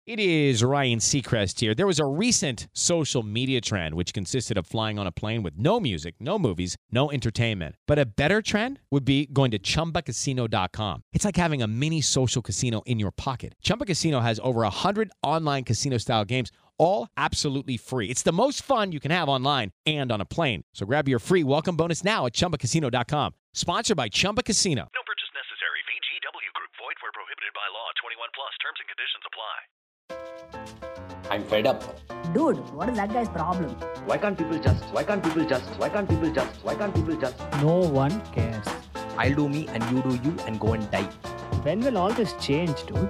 It is Ryan Seacrest here. There was a recent social media trend which consisted of flying on a plane with no music, no movies, no entertainment. But a better trend would be going to ChumbaCasino.com. It's like having a mini social casino in your pocket. Chumba Casino has over 100 online casino-style games, all absolutely free. It's the most fun you can have online and on a plane. So grab your free welcome bonus now at ChumbaCasino.com. Sponsored by Chumba Casino. No purchase necessary. VGW Group. Void where prohibited by law. 21 plus. Terms and conditions apply. I'm fed up. Dude, what is that guy's problem? Why can't people just? No one cares. I'll do me and you do you and go and die. When will all this change, dude?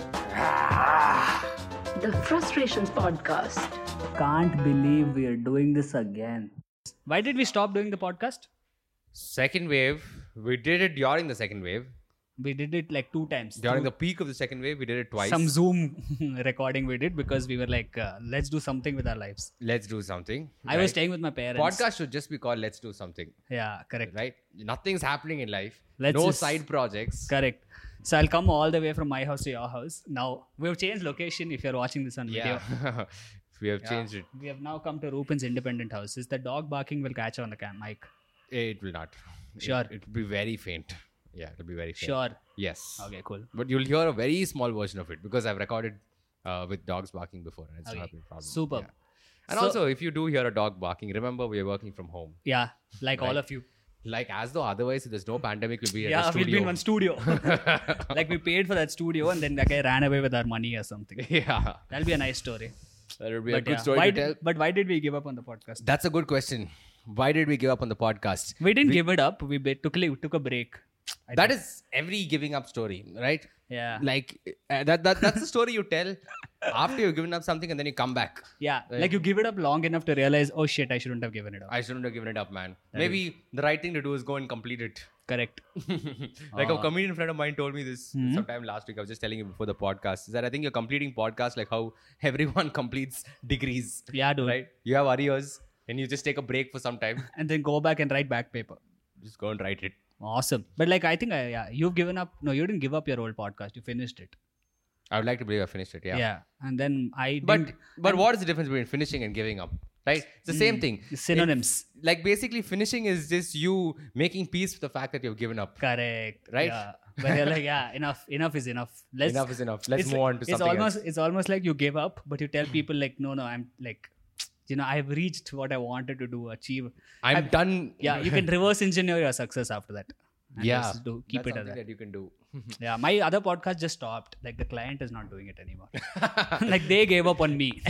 The Frustrations Podcast. Can't believe we are doing this again. Why did we stop doing the podcast? Second wave, we did it during the second wave. We did it like 2 times. During the peak of the second wave, we did it twice. Some Zoom recording we did because we were like, let's do something with our lives. Let's do something. I was staying with my parents. Podcast should just be called Let's Do Something. Yeah, correct. Right? Nothing's happening in life. Let's no just- side projects. Correct. So I'll come all the way from my house to your house. Now, we've changed location if you're watching this on video. Yeah. We have changed it. We have now come to Rupin's independent house. Is the dog barking will catch on the mic? It will not. Sure. It will be very faint. Yeah, it will be very faint. Sure. Yes. Okay, cool. But you'll hear a very small version of it because I've recorded with dogs barking before and it's Okay. not a big problem. Superb. Yeah. And So- also, if you do hear a dog barking, remember we are working from home. Yeah, like all Right. of you. Like as though otherwise, if there's no pandemic, we'll be at Yeah, the we'll studio. be in one studio. Like we paid for that studio and then that guy ran away with our money or something. Yeah. That'll be a nice story. That would be a But good yeah, story to tell. But why did we give up on the podcast? That's a good question. Why did we give up on the podcast? We didn't give it up. We took a break. That is every giving up story, right? Yeah. Like that's the story you tell after you've given up something and then you come back. Yeah. Like you give it up long enough to realize, oh shit, I shouldn't have given it up. I shouldn't have given it up, man. Maybe the right thing to do is go and complete it. Correct. Like a comedian friend of mine told me this sometime last week. I was just telling him before the podcast. Is that I think you're completing podcasts like how everyone completes degrees. Yeah, dude. Right? You have arrears and you just take a break for some time. And then go back and write back paper. Just go and write it. Awesome. But like, I think, you've given up. No, you didn't give up your old podcast. You finished it. I would like to believe I finished it. Yeah. And then I But didn't. but what is the difference between finishing and giving up? Right? It's the same thing. Synonyms. Like basically finishing is just you making peace with the fact that you've given up. Correct. Right? Yeah. But you're like, yeah, enough is enough. Enough is enough. Let's it's move on to something else. It's almost like you give up, but you tell people like, no, I'm like, I've reached what I wanted to do, achieve. I'm done. Yeah, you can reverse engineer your success after that. And Yeah. just keep That's it at something that. that you can do. Yeah, my other podcast just stopped. Like the client is not doing it anymore. Like they gave up on me.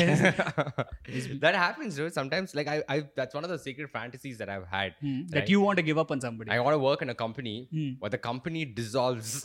That happens, dude. Sometimes, like I that's one of the secret fantasies that I've had. That right? you want to give up on somebody. I want to work in a company where the company dissolves.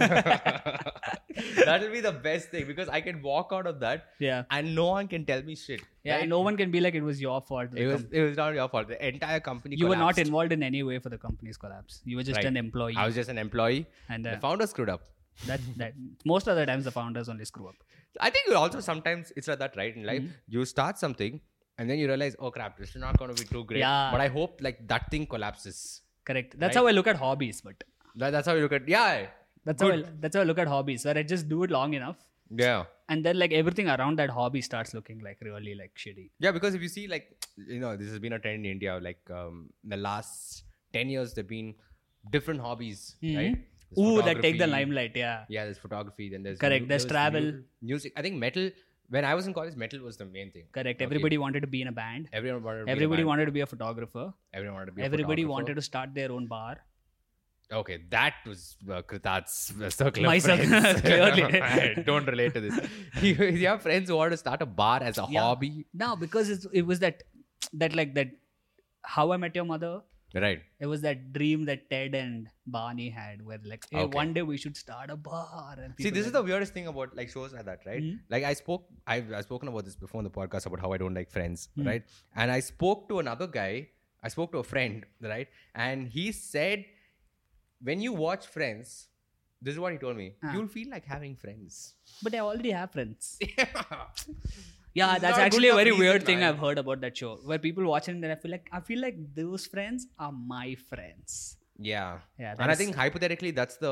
That'll be the best thing because I can walk out of that Yeah. and no one can tell me shit. Yeah, right? no one can be like it was your fault. It was not your fault. The entire company You were not collapsed. involved in any way for the company's collapse. You were just Right. an employee. I was just an employee. And, the founder screwed up. that most of the times the founders only screw up. I think also sometimes it's like that, right? In life, you start something and then you realize, oh crap, this is not going to be too great. Yeah. But I hope like that thing collapses. Correct. That's Right. how I look at hobbies, but That's how you look at. Yeah. that's how I look at hobbies. Where I just do it long enough, Yeah. and then like everything around that hobby starts looking like really like shitty. Yeah, because if you see, like, this has been a trend in India. Like, in the last 10 years, there have been different hobbies, right? There's Ooh, that take the photography. limelight. Yeah. Yeah, there's photography. Then there's Correct, there's travel. music. I think metal. When I was in college, metal was the main thing. Correct. Okay. Everybody wanted to be in a band. Everyone wanted. To be a Everybody band. wanted to be a photographer. Everyone wanted to be. Everybody a photographer. wanted to start their own bar. Okay, that was Kritat's circle My of circle, friends. clearly. I don't relate to this. You have friends who want to start a bar as a hobby. No, because it was that How I Met Your Mother. Right. It was that dream that Ted and Barney had, where like, hey, Okay. one day we should start a bar. And See, people this is the weirdest thing about like shows like that, right? Like I've spoken about this before on the podcast about how I don't like Friends, right? And I spoke to another guy. I spoke to a friend, right? And he said, when you watch Friends, this is what he told me. You'll feel like having friends. But I already have friends. Yeah. Yeah, It's that's not a actually a good very enough weird reason, thing man. I've heard about that show, where people watch it and then I feel like those friends are my friends. Yeah. Yeah, And I that's- think hypothetically, that's the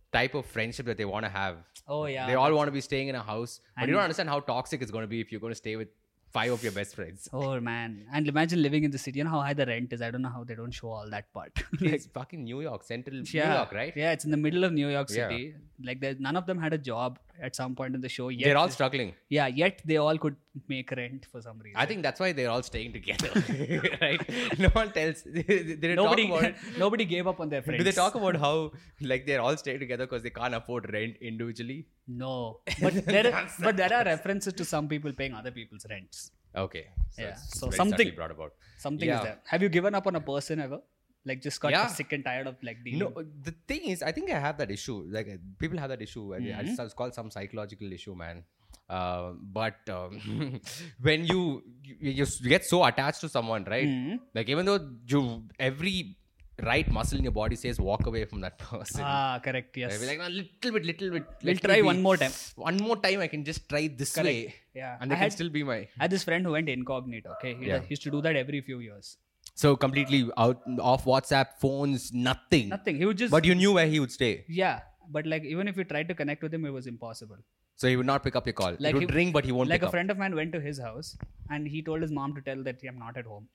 type of friendship that they want to have. Oh yeah. They all want to be staying in a house, but And- you don't understand how toxic it's going to be if you're going to stay with 5 of your best friends. Oh man. And imagine living in the city. You know how high the rent is. I don't know how they don't show all that part. It's fucking New York, central New York, right? Yeah, it's in the middle of New York Yeah. City. Like none of them had a job at some point in the show. Yet They're all struggling. Yeah, yet they all could make rent for some reason. I think that's why they're all staying together, right? No one tells. They nobody talk about it. nobody gave up on their friends. Do they talk about how like they're all staying together because they can't afford rent individually? No, but there are references to some people paying other people's rents. Okay. Yeah. it's So very something- subtly brought about. Something Yeah. is there. Have you given up on a person ever? Like just got Yeah. sick and tired of like dealing. No, the thing is, I think I have that issue. Like people have that issue. It's called some psychological issue, man. But when you get so attached to someone, right? Like even though every right muscle in your body says walk away from that person. Ah, correct. Yes. I'll be like, "No, little bit. We'll let try me be- one more time." One more time, I can just try this Correct. way. Yeah. And they I can had- still be my. I had this friend who went incognito. Okay, he Yeah. used to do that every few years. So completely out off WhatsApp, phones, nothing. Nothing. He would just. But you knew where he would stay. Yeah, but like even if you tried to connect with him, it was impossible. So he would not pick up your call. Like he would ring, but he won't Like pick a up. friend of mine went to his house and he told his mom to tell that I'm not at home.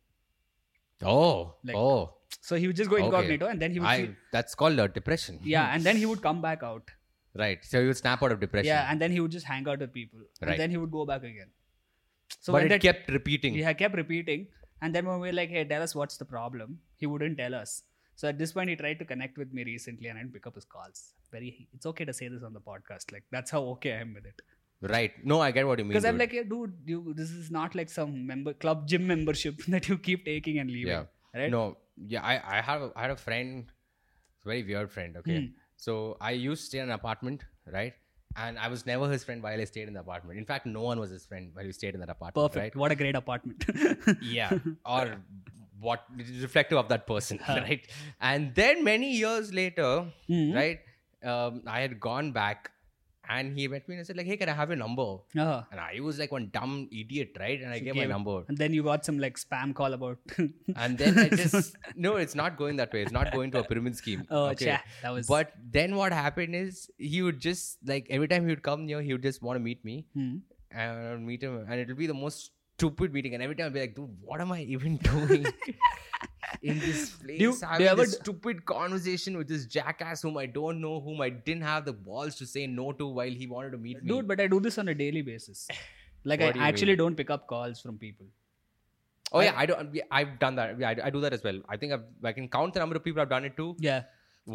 Oh. Like- oh. So he would just go Okay. incognito and then he would. That's called depression. Yeah, and then he would come back out. Right. So he would snap out of depression. Yeah, and then he would just hang out with people. Right. And then he would go back again. So but when it that kept repeating. he kept repeating, and then when we were like, "Hey, tell us what's the problem," he wouldn't tell us. So at this point, he tried to connect with me recently, and I didn't pick up his calls. It's okay to say this on the podcast. Like that's how okay I am with it. Right. No, I get what you mean. Because I'm dude. like, hey, dude, this is not like some club gym membership that you keep taking and leaving. Yeah. Right? No. Yeah. I had a friend, a very weird friend. Okay. So I used to stay in an apartment, right? And I was never his friend while I stayed in the apartment. In fact, no one was his friend while we stayed in that apartment. Perfect. Right? What a great apartment. Yeah. Or what it is reflective of that person, right? And then many years later, right? I had gone back and he met me and said like, "Hey, can I have your number?" Uh-huh. And I was like one dumb idiot, right? And I gave my number. And then you got some like spam call about. And then I just no, it's not going that way. It's not going to a pyramid scheme. Oh, that was. But then what happened is he would just like every time he would come near, he would just want to meet me, and I would meet him, and it will be the most stupid meeting. And every time I'd be like, "Dude, what am I even doing in this place? Do you Having ever this stupid conversation with this jackass whom I don't know, whom I didn't have the balls to say no to while he wanted to meet me." Dude, but I do this on a daily basis. Like What I do you actually mean? don't pick up calls from people. Oh yeah, I don't. Yeah, I've done that. Yeah, I do that as well. I think I can count the number of people I've done it to. Yeah.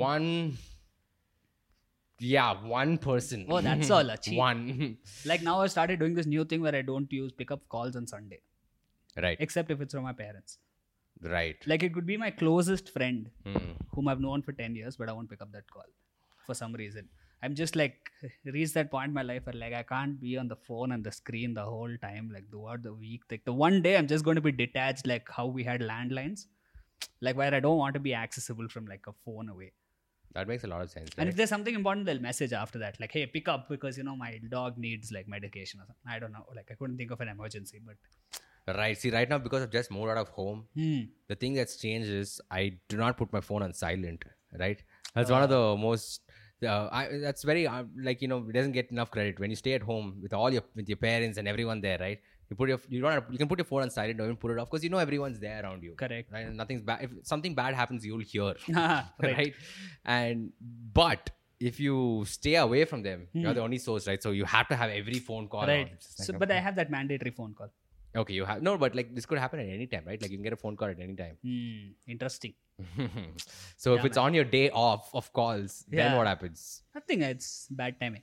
One person. Oh, that's all. Achhi. One. Like now I started doing this new thing where I don't pick up calls on Sunday. Right. Except if it's from my parents. Right. Like it could be my closest friend Hmm. whom I've known for 10 years, but I won't pick up that call for some reason. I'm just like reached that point in my life where like I can't be on the phone and the screen the whole time, like throughout the week. Like the one day I'm just going to be detached, like how we had landlines, like where I don't want to be accessible from like a phone away. That makes a lot of sense. And Right? if there's something important, they'll message after that, like, "Hey, pick up because my dog needs like medication or something." I don't know. Like I couldn't think of an emergency, but Right. See, right now because I've just moved out of home, the thing that's changed is I do not put my phone on silent. Right. That's one of the most. That's very it doesn't get enough credit when you stay at home with your parents and everyone there, right? You can put your phone on silent, don't even put it off because you know everyone's there around you. correct. Right? And nothing's bad. If something bad happens, you'll hear. Right. But if you stay away from them, you're the only source, right? So you have to have every phone call. Right. on. It's just So, like, but I have that mandatory phone call. okay, you have no, but like this could happen at any time, right? Like you can get a phone call at any time. Interesting. So if Yeah, it's on your day off of calls, then Yeah. what happens? Nothing. It's bad timing.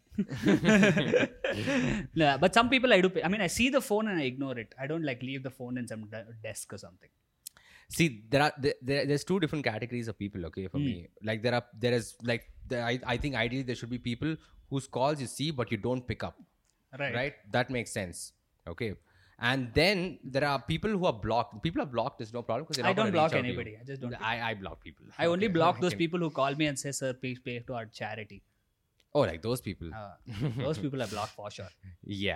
No, but some people I do. I mean, I see the phone and I ignore it. I don't like leave the phone in some desk or something. See, there's two different categories of people. Okay, for me, like I think ideally there should be people whose calls you see but you don't pick up. Right? That makes sense. Okay. And then there are people who are blocked. People are blocked is no problem because I don't block anybody. I just don't. I block people. I only Okay. block those Okay. people who call me and say, "Sir, please pay to our charity." Oh, like those people. Those people I block for sure. Yeah.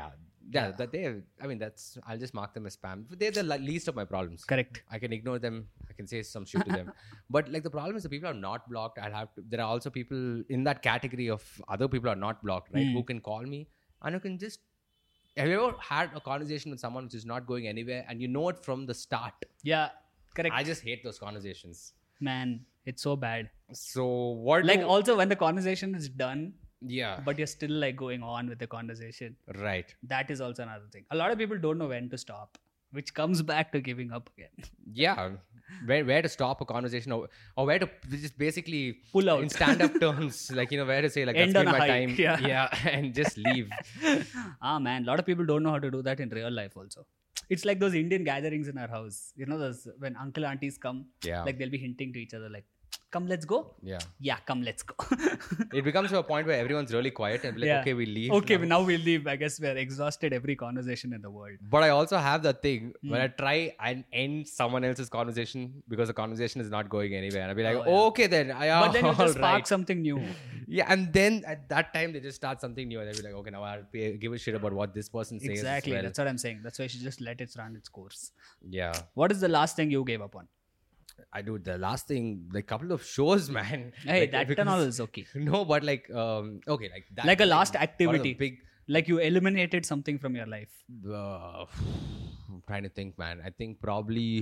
Yeah, that I'll just mark them as spam. They're the least of my problems. Correct. I can ignore them. I can say some shit to them. But like the problem is the people are not blocked. There are also people in that category of other people are not blocked, right? Who can call me and who can just. Have you ever had a conversation with someone which is not going anywhere and you know it from the start? Yeah, correct. I just hate those conversations. Man, it's so bad. So what? Like also when the conversation is done, yeah, but you're still like going on with the conversation. right. That is also another thing. A lot of people don't know when to stop, which comes back to giving up again. Yeah, where to stop a conversation or where to just basically Pull out. in stand-up terms, like where to say like End that's been on a my high. time, Yeah. and just leave. Man, a lot of people don't know how to do that in real life also. It's like those Indian gatherings in our house. Those when uncle aunties come, Yeah. like they'll be hinting to each other like, come, let's go. Yeah, Yeah, come, let's go. it becomes to a point where everyone's really quiet and be like, Yeah. okay, we leave. Okay, now. now we'll leave. I guess we're exhausted every conversation in the world. But I also have that thing when I try and end someone else's conversation because the conversation is not going anywhere, and I'll be like, Oh, yeah. okay then. But then you just spark alright. something new. Yeah, and then at that time they just start something new, and they'll be like, okay, now I'll give a shit about what this person says. as Exactly. well. That's what I'm saying. That's why you should just let it run its course. Yeah. What is the last thing you gave up on? I do the last thing, like couple of shows, man. Hey, Like, that because- and all is okay. No, but like, okay, like that. Like a last one of the activity. Big. Like you eliminated something from your life. I'm trying to think, man. I think probably.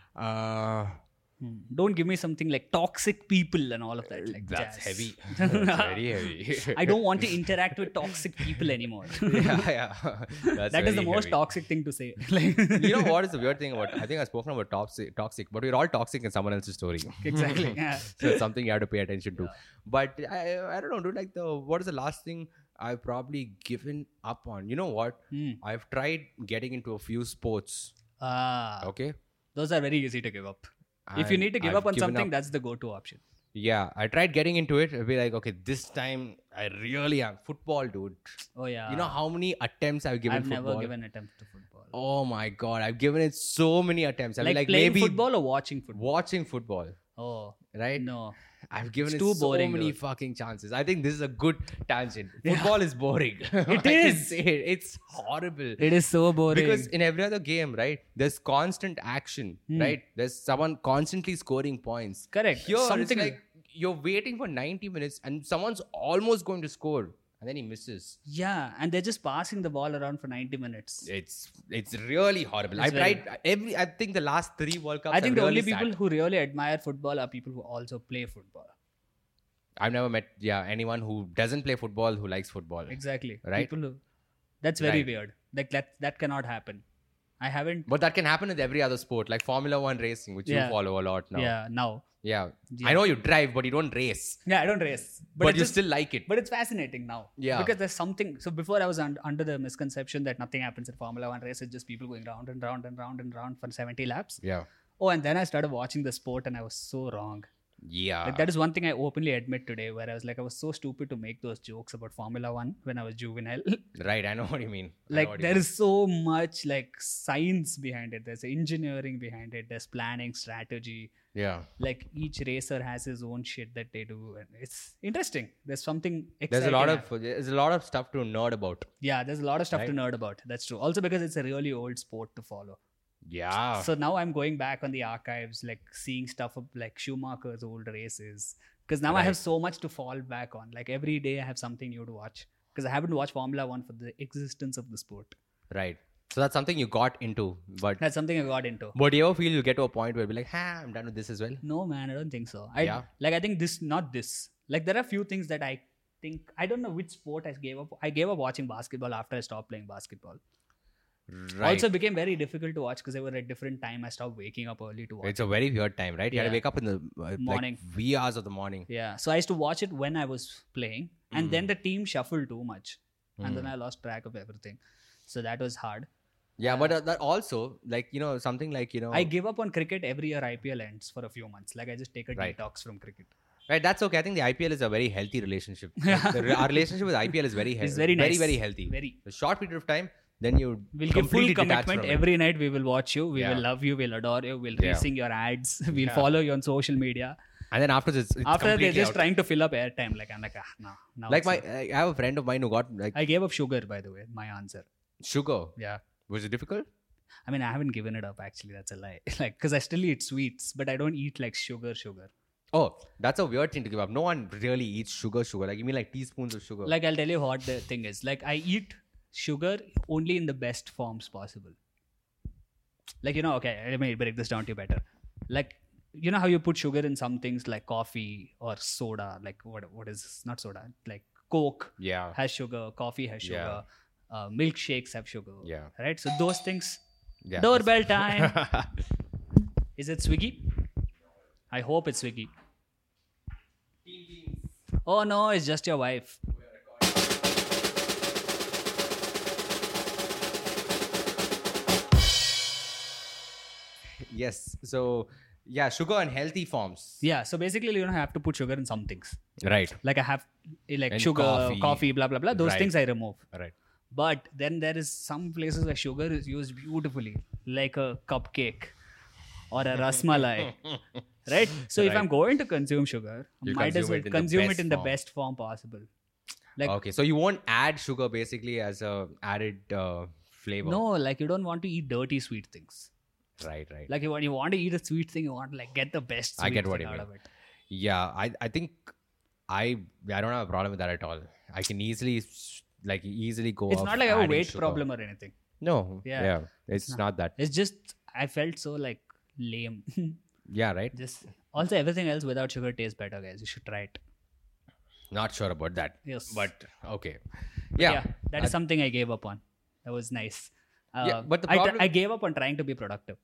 Don't give me something like toxic people and all of that. Like That's jazz. heavy. That's very heavy. I don't want to interact with toxic people anymore. yeah. That's That is the very most heavy. toxic thing to say. Like, You know what is the weird thing about? I think I've spoken about toxic, but we're all toxic in someone else's story. exactly. Yeah. So it's something you have to pay attention to. But I don't know, dude. Like what is the last thing I've probably given up on? You know what? I've tried getting into a few sports. Okay. Those are very easy to give up. If you need to give I've up on given something, up. that's the go-to option. Yeah, I tried getting into it. I'll be like, okay, this time I really am. Football, dude. Oh yeah. You know how many attempts I've given I've football? never given attempt to football. Oh my god, I've given it so many attempts. I like mean, like playing maybe football or watching football? watching football, Oh right? no. I've given It's it too so boring, many dude. fucking chances. I think this is a good tangent. Yeah. Football is boring. It I can is. say it. It's horrible. It is so boring. Because in every other game, right, there's constant action, right? There's someone constantly scoring points. Correct. Here, Something- it's like you're waiting for 90 minutes and someone's almost going to score and then he misses. yeah, and they're just passing the ball around for 90 minutes. It's really horrible. It's I've tried I think the last 3 World Cups I think I've the only really people sat. who really admire football are people who also play football. I've never met anyone who doesn't play football who likes football. Exactly. Right. People who, that's very Right. weird. Like that cannot happen. I haven't. But that can happen with every other sport, like Formula One racing, which Yeah. you follow a lot now. Yeah. Now. Yeah. Yeah. I know you drive, but you don't race. Yeah, I don't race. But it's you just- still like it. But it's fascinating now. Yeah. Because there's something. So before I was under the misconception that nothing happens in Formula One race. It's just people going round and round and round and round for 70 laps. Yeah. Oh, and then I started watching the sport and I was so wrong. Yeah. Like that is one thing I openly admit today, where I was like, I was so stupid to make those jokes about Formula One when I was juvenile. Right. I know what you mean. Like there is so much like science behind it. There's engineering behind it. There's planning, strategy. Yeah. Like each racer has his own shit that they do, and it's interesting. There's something exciting. There's a lot of stuff to nerd about. Yeah, there's a lot of stuff to Right. nerd about. That's true. Also because it's a really old sport to follow. Yeah. So now I'm going back on the archives, like seeing stuff of like Schumacher's old races. Because now I Right. have so much to fall back on. Like every day I have something new to watch. Because I haven't watched Formula One for the existence of the sport. Right. So that's something you got into, but That's something I got into. do you ever feel you get to a point where you'll be like, I'm done with this as well? No, man, I don't think so. Yeah. I think not this. Like there are few things that I think, I don't know which sport I gave up. I gave up watching basketball after I stopped playing basketball. Right. Also became very difficult to watch because they were at different time. I stopped waking up early to watch. It's a very weird time, right? You had to Yeah. wake up in the Morning. like wee hours of the morning. Yeah. So I used to watch it when I was playing. And then the team shuffled too much. And then I lost track of everything. So that was hard. Yeah, but that also, like, something like, I give up on cricket every year IPL ends for a few months. Like I just take a Right. detox from cricket. Right, that's okay. I think the IPL is a very healthy relationship. Like, our relationship with IPL is very healthy. It's very nice. Very healthy. Very. A short period of time, then you We'll give full completely detach commitment. from it. Every night we will watch you. We Yeah. will love you. We'll adore you. We'll Yeah. re-sing your ads. We'll follow you on social media. And then after this, it's After they're completely just out. trying to fill up airtime. Like I'm like, no. Now Like it's not. I have a friend of mine who got like I gave up sugar, by the way. My answer. Sugar. Yeah. Was it difficult? I mean, I haven't given it up actually. That's a lie. Like, because I still eat sweets, but I don't eat like sugar. Oh, that's a weird thing to give up. No one really eats sugar. Like, you mean like teaspoons of sugar? Like, I'll tell you what the thing is. Like, I eat sugar only in the best forms possible. Like, okay, let me break this down to you better. Like, you know how you put sugar in some things like coffee or soda? Like, what is not soda? Like, Coke has sugar, coffee has sugar, milkshakes have sugar. Yeah. Right? So, those things. Yeah. Doorbell time. Is it Swiggy? I hope it's Swiggy. Oh no, it's just your wife. Yes. So, yeah, sugar and healthy forms. Yeah, so basically, I have to put sugar in some things. Right. Like I have like And sugar, coffee, blah, blah, blah. Those Right. things I remove. Right. But then there is some places where sugar is used beautifully, like a cupcake or a rasmalai. Right? So if Right. I'm going to consume sugar, You might as consume well it in the consume best it in the form. best form possible. Like, Okay. So, you won't add sugar basically as a added flavor. no, like you don't want to eat dirty sweet things. Right. Like when you want to eat a sweet thing, you want to like get the best sweet I get what thing you out mean. of it. Yeah. I think I don't have a problem with that at all. I can easily go It's off not like I have a adding weight sugar. problem or anything. No. Yeah. Yeah. It's not that. It's just I felt so like lame. Yeah. Right. Just also everything else without sugar tastes better, guys. You should try it. Not sure about that. Yes. But okay. But Yeah. that is something I gave up on. That was nice. Yeah, but the I problem- I gave up on trying to be productive.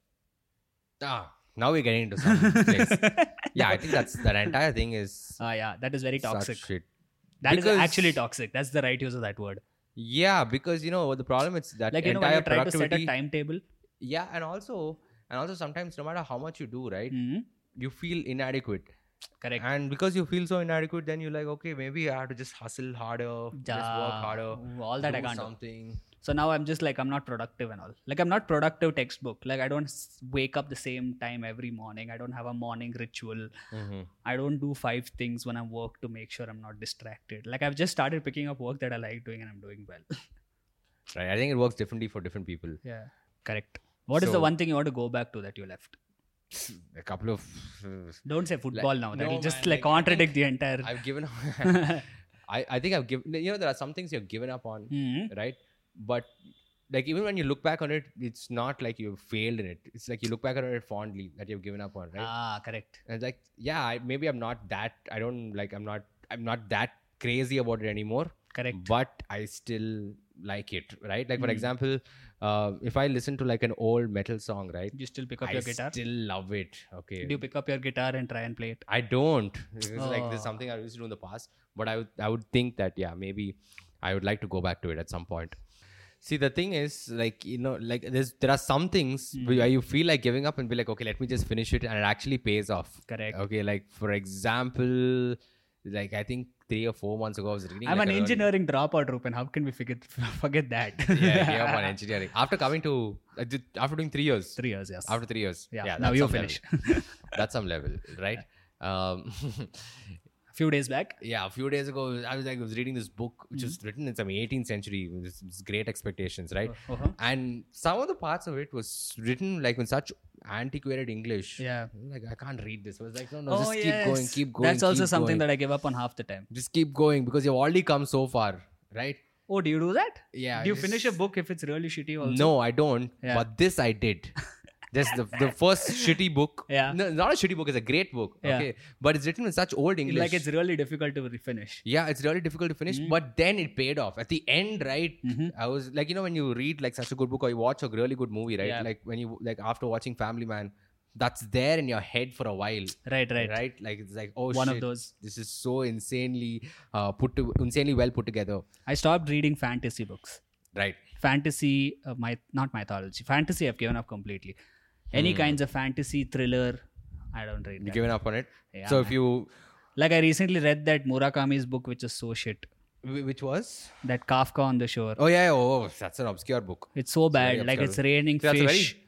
Now we're getting into some place. Yeah, I think that entire thing is Yeah, that is very toxic. such shit. That is Because- actually toxic. That's the right use of that word. Yeah, because the problem is that Like when entire you try to set a productivity. timetable. Yeah, and also sometimes no matter how much you do, right, Mhm. you feel inadequate. Correct. And because you feel so inadequate, then you're like, okay, maybe I have to just hustle harder, just work harder, all that I do can't do. something. So now I'm just like, I'm not productive and all. Like I'm not productive textbook. Like I don't wake up the same time every morning. I don't have a morning ritual. Mm-hmm. I don't do 5 things when I work to make sure I'm not distracted. Like I've just started picking up work that I like doing and I'm doing well. Right. I think it works differently for different people. Yeah. Correct. What is the So- one thing you want to go back to that you left? A couple of. Don't say football now. That no, will just man, like like, I contradict the entire. I've given up. I think I've given. There are some things you've given up on, Mhm. right? But like even when you look back on it, it's not like you failed in it. It's like you look back on it fondly that you've given up on, right? Correct. And it's like, yeah, maybe I'm not that. I don't like. I'm not that crazy about it anymore. Correct. But I still like it, right? Like for Mm. example, if I listen to like an old metal song, right? You still pick up I your guitar? still love it. Okay. Do you pick up your guitar and try and play it? I don't. It's like this is Oh. something I used to do in the past, but I would think that maybe I would like to go back to it at some point. See, the thing is, like like there are some things where you feel like giving up and be like, okay, let me just finish it, and it actually pays off. Correct. Okay, like for example, like I think 3 or 4 months ago, I was reading. I'm like an an engineering dropout, Rupen. How can we forget that? Yeah, I gave up on engineering after coming to after doing 3 years. 3 years, yes. After 3 years, Yeah, that's now you some finish. level. That's some level, right? A few days back. Yeah, a few days ago, I was reading this book which was written in some 18th century. This Great Expectations, right? Uh-huh. And some of the parts of it was written like in such antiquated English. Yeah. Like I can't read this. I was like, no, just keep going. That's also keep something going. that I give up on half the time. Just keep going because you've already come so far, right? Oh, do you do that? Yeah. Do you just- finish a book if it's really shitty also? No, I don't. Yeah. But this I did. Just the first shitty book. Yeah. No, not a shitty book. It's a great book. Yeah. Okay. But it's written in such old English. Like it's really difficult to finish. Yeah, it's really difficult to finish, but then it paid off. At the end, right? Mm-hmm. I was like, when you read like such a good book or you watch a really good movie, right? Yeah. Like when you after watching Family Man, that's there in your head for a while. Right. Right? Like it's like, oh One shit, of those. this is so insanely insanely well put together. I stopped reading fantasy books. Right. Fantasy, not mythology. Fantasy, I've given up completely. Any kinds of fantasy, thriller, I don't read You that. given up on it. Yeah, So if man. you Like I recently read that Murakami's book, which is so shit. which was? That Kafka on the Shore. Oh yeah, oh that's an obscure book. It's so very bad. Like obscure. it's raining That's a fish.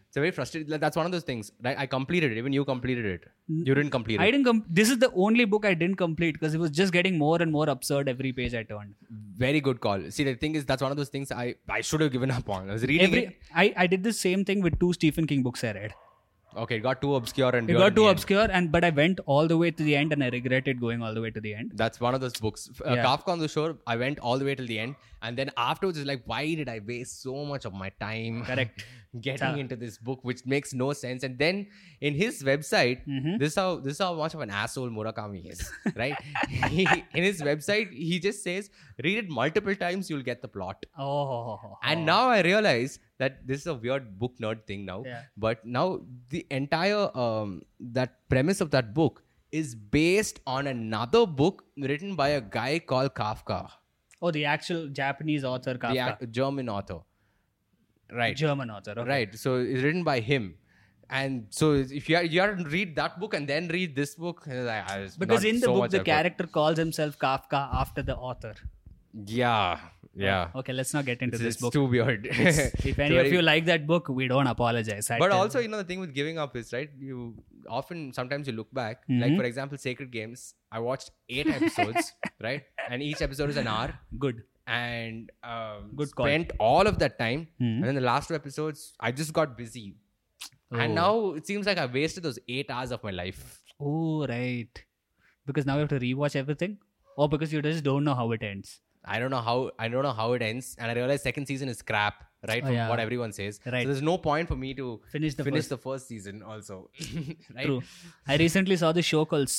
It's a very frustrating. That's one of those things, right? I completed it. Even you completed it. You didn't complete it. I didn't. This is the only book I didn't complete because it was just getting more and more absurd every page I turned. Very good call. See, the thing is, that's one of those things I should have given up on. I was reading it. I did the same thing with 2 Stephen King books I read. Okay, it got too obscure and It got too obscure, but I went all the way to the end, and I regretted going all the way to the end. That's one of those books. Kafka on the Shore, I went all the way till the end. And then afterwards, it's like, why did I waste so much of my time Correct. getting into this book, which makes no sense? And then in his website, this is how much of an asshole Murakami is, right? In his website, he just says, read it multiple times, you'll get the plot. And now I realize that this is a weird book nerd thing now. Yeah. But now the entire that premise of that book is based on another book written by a guy called Kafka. Oh, the actual Japanese author Kafka. The German author. Right. German author. Okay. Right. So it's written by him. And so if you have to read that book and then read this book, Because in the book, the character calls himself Kafka after the author. Yeah. Okay, let's not get into this It's book. too weird. If any of you like that book, we don't apologize. But also, the thing with giving up is, right, sometimes you look back, like for example, Sacred Games, I watched 8 episodes, right? And each episode is an hour. Good. And Good call. spent all of that time. And then the last 2 episodes, I just got busy. And now it seems like I wasted those 8 hours of my life. Oh, right. Because now you have to rewatch everything? Or because you just don't know how it ends? I don't know how it ends, and I realize second season is crap, right? From what everyone says. Right. So there's no point for me to Finish the first season also. Right? True. I recently saw the show called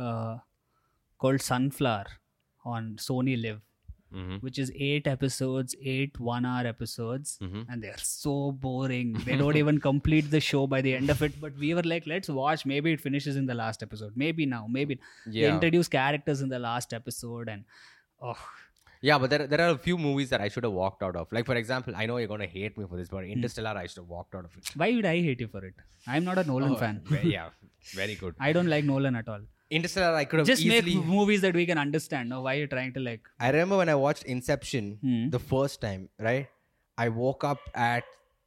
Sunflower on Sony Live, which is 8 episodes, 8 1-hour episodes, and they're so boring. They don't even complete the show by the end of it. But we were like, let's watch. Maybe it finishes in the last episode. Maybe now. Maybe they introduce characters in the last episode, and yeah, but there are a few movies that I should have walked out of. Like, for example, I know you're going to hate me for this, but Interstellar, I should have walked out of it. Why would I hate you for it? I'm not a Nolan fan. Yeah, very good. I don't like Nolan at all. Interstellar, I could have Just easily... make movies that we can understand. No, why are you trying to like... I remember when I watched Inception the first time, right? I woke up at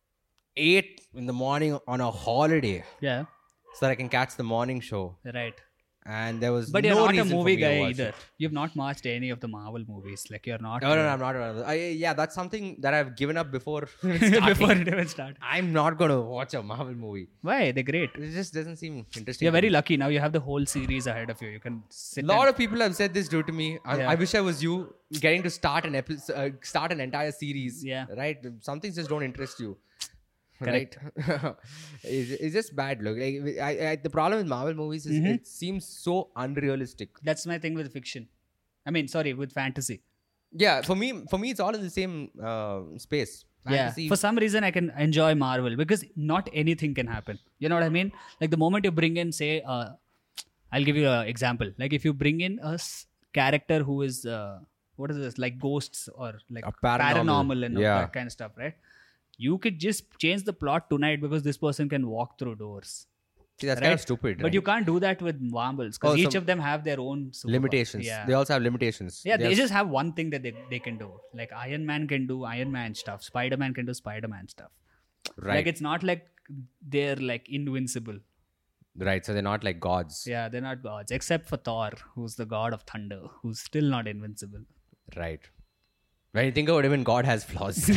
8 in the morning on a holiday Yeah, so that I can catch the morning show. right. And there was But no you're not a reason for movie me to guy watch either. it. You've not watched any of the Marvel movies. Like you're not... No, I'm not. Yeah, that's something that I've given up before. Before it even started. I'm not going to watch a Marvel movie. Why? They're great. It just doesn't seem interesting. You're to very me. lucky. Now you have the whole series ahead of you. You can sit A lot of people have said this to me. Yeah. I wish I was you, getting to start an episode, start an entire series. Yeah. Right? Some things just don't interest you. Correct. Right? it's just bad. Look, the problem with Marvel movies is it seems so unrealistic. That's my thing with fiction. With fantasy. Yeah, for me, it's all in the same space. Fantasy. Yeah. For some reason, I can enjoy Marvel because not anything can happen. You know what I mean? Like the moment you bring in, say, I'll give you an example. Like if you bring in a character who is, what is this? Like ghosts or like A paranormal. and Yeah. that kind of stuff, right? You could just change the plot tonight because this person can walk through doors. See, that's right? kind of stupid. But you can't do that with Marvels because each of them have their own limitations. Yeah. They also have limitations. Yeah, they just have one thing that they can do. Like Iron Man can do Iron Man stuff. Spider-Man can do Spider-Man stuff. Right. Like it's not like they're like invincible. Right. So they're not like gods. Yeah, they're not gods. Except for Thor, who's the god of thunder, who's still not invincible. Right. When you think about it, even God has flaws.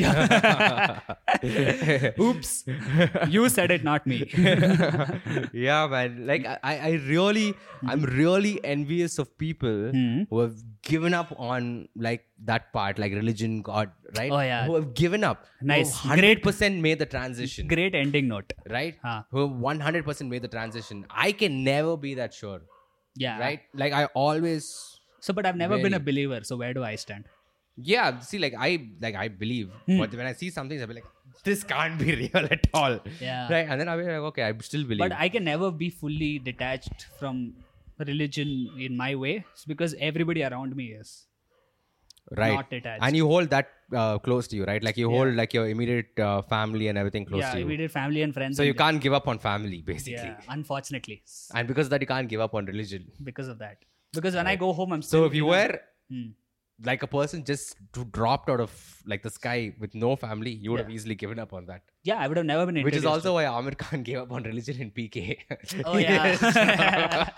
Oops. You said it, not me. Yeah, man. Like I'm really envious of people who have given up on like that part, like religion, God, right? Oh, yeah. Who have given up. Nice. Who have 100% made the transition. Great ending note. Right? Huh. Who have 100% made the transition. I can never be that sure. Yeah. Right? Like I always... So, but I've never been a Very. believer. So where do I stand? Yeah, see, I believe, but when I see something, I'll be like, this can't be real at all. Yeah. Right? And then I'll be like, okay, I still believe. But I can never be fully detached from religion in my way. It's because everybody around me is. Right. Not detached. And you hold that close to you, right? Like you hold like your immediate family and everything close Yeah, to you. we did family and friends. So and you can't give up on family, basically. Yeah, unfortunately. And because of that, you can't give up on religion. Because of that. Because when I go home, I'm So still... if you were... like a person just dropped out of like the sky with no family, you would have easily given up on that. Yeah, I would have never been Which is introduced also why Amir Khan gave up on religion in PK. Oh, yeah.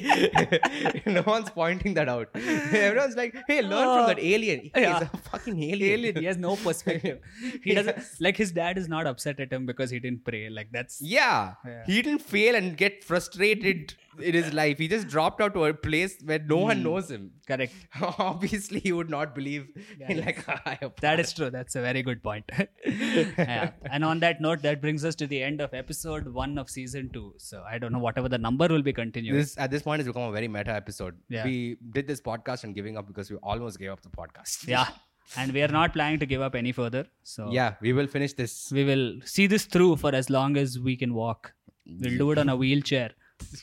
No one's pointing that out. Everyone's like, hey, learn from that alien. He's a fucking alien. He has no perspective. He doesn't, like, his dad is not upset at him because he didn't pray. Like, that's... Yeah. He didn't fail and get frustrated in his life. He just dropped out to a place where no one knows him. Correct. Obviously, he would not believe in like a higher power. That is true. That's a very good point. Yeah. And on that note, that brings us to the end of episode 1 of season 2. So I don't know, whatever the number will be continuing. At this point, it's become a very meta episode. Yeah. We did this podcast and giving up because we almost gave up the podcast. Yeah. And we are not planning to give up any further. So yeah, we will finish this. We will see this through for as long as we can walk. We'll do it on a wheelchair.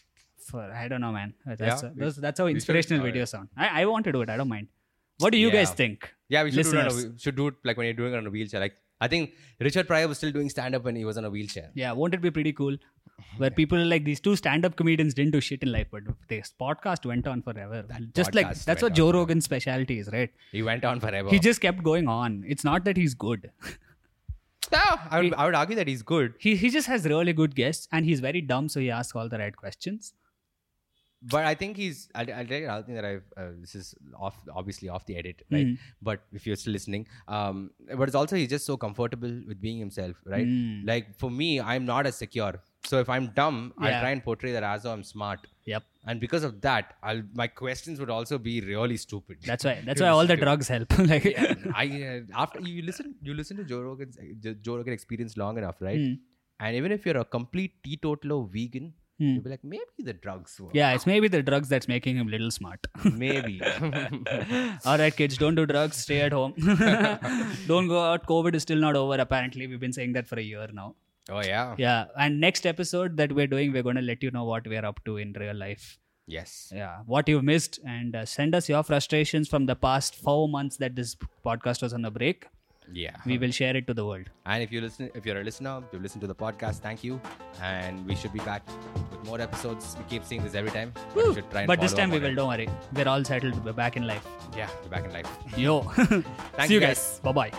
I don't know, man. That's how inspirational videos sound. I want to do it. I don't mind. What do you guys think? Yeah, we Listeners. should do it like when you're doing it on a wheelchair. Like I think Richard Pryor was still doing stand-up when he was on a wheelchair. Yeah, won't it be pretty cool? Where people like these two stand-up comedians didn't do shit in life, but this podcast went on forever. Just like that's what Joe Rogan's specialty is, right? He went on forever. He just kept going on. It's not that he's good. No, I would argue that he's good. He just has really good guests, and he's very dumb, so he asks all the right questions. But I think I'll tell you another thing that this is obviously off the edit, right? But if you're still listening, but it's also he's just so comfortable with being himself, right? Like for me, I'm not as secure. So if I'm dumb, I try and portray that as though I'm smart. Yep. And because of that, my questions would also be really stupid. That's why all the drugs help. Like after you listen to Joe Rogan Experience long enough, right? And even if you're a complete teetotaler vegan, you'll be like, maybe the drugs work. Yeah, it's maybe the drugs that's making him little smart. Maybe. All right, kids, don't do drugs. Stay at home. Don't go out. COVID is still not over, apparently. We've been saying that for a year now. Oh, yeah. Yeah. And next episode that we're doing, we're going to let you know what we're up to in real life. Yes. Yeah. What you've missed. And send us your frustrations from the past 4 months that this podcast was on a break. Yeah. We will share it to the world. And if you're a listener, you listen to the podcast, thank you. And we should be back with more episodes. We keep saying this every time. But, we should try and but this time we follow will, don't worry. We're all settled. We're back in life. Yeah, we're back in life. Yo. Thank See you you guys. Bye-bye.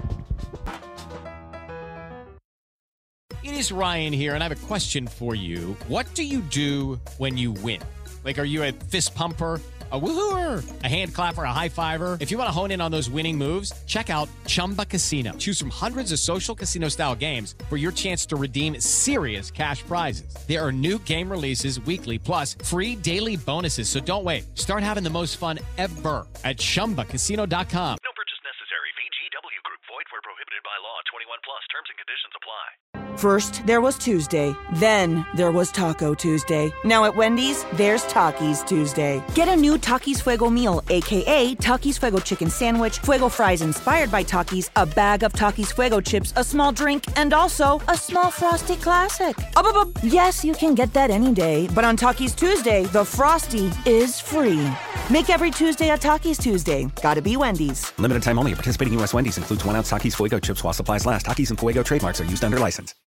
It is Ryan here, and I have a question for you. What do you do when you win? Like, are you a fist pumper? A woohooer, a hand clapper, a high fiver. If you want to hone in on those winning moves, check out Chumba Casino. Choose from hundreds of social casino style games for your chance to redeem serious cash prizes. There are new game releases weekly, plus free daily bonuses. So don't wait. Start having the most fun ever at ChumbaCasino.com. No purchase necessary. VGW Group. Void where prohibited by law. 21 plus. Terms and conditions apply. First, there was Tuesday. Then, there was Taco Tuesday. Now at Wendy's, there's Takis Tuesday. Get a new Takis Fuego meal, a.k.a. Takis Fuego Chicken Sandwich, Fuego Fries inspired by Takis, a bag of Takis Fuego chips, a small drink, and also a small Frosty Classic. Yes, you can get that any day. But on Takis Tuesday, the Frosty is free. Make every Tuesday a Takis Tuesday. Gotta be Wendy's. Limited time only. Participating U.S. Wendy's includes 1 ounce Takis Fuego chips while supplies last. Takis and Fuego trademarks are used under license.